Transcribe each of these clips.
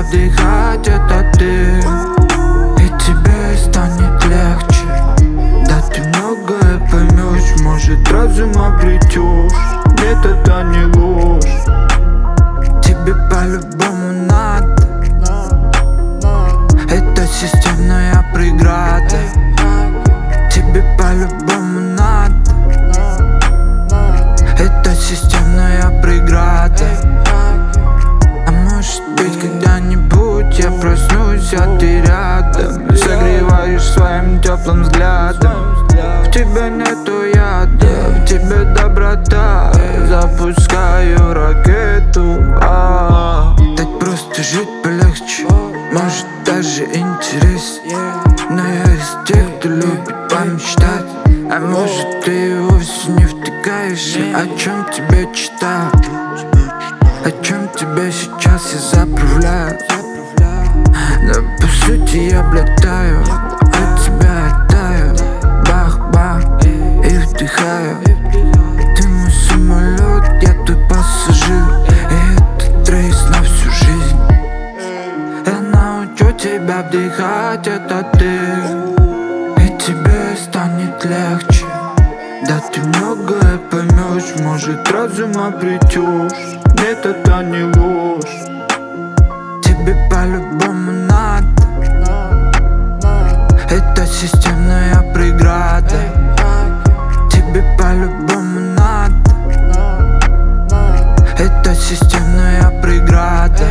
вдыхать, это ты. И тебе станет легче. Да ты многое поймешь, может разум обретешь. Нет, это не ложь. Тебе по-любому надо. Это системная преграда. Тебе по-любому надо. Это системная преграда. А может быть когда-нибудь я проснусь, а ты рядом. Согреваешь своим теплым взглядом. В тебе нету яда, в тебе доброта. Запускаю ракету. Так просто жить полегче, может даже интереснее. Но я из тех, кто любит помечтать. А может ты и вовсе не втыкаешься. О чем тебе читать? О чем тебя сейчас я заправляю? Да по сути я блетаю, от тебя таю. Бах-бах, и вдыхаю. Ты мой самолет, я твой пассажир. И этот рейс на всю жизнь. Я научу тебя вдыхать, это ты. И тебе станет легче. Да ты многое поймешь, может разум обретешь. Нет, это не ложь. Тебе по-любому надо. Это системная преграда. Тебе по-любому надо. Это системная преграда.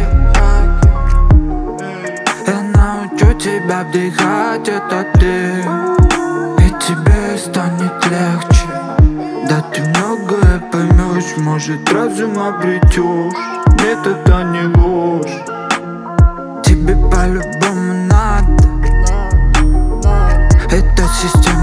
Я научу тебя вдыхать, это ты. И тебе станет легче. Да ты многое поймешь, может разум обретешь. Нет, это не ложь. Тебе по-любому надо. Это система.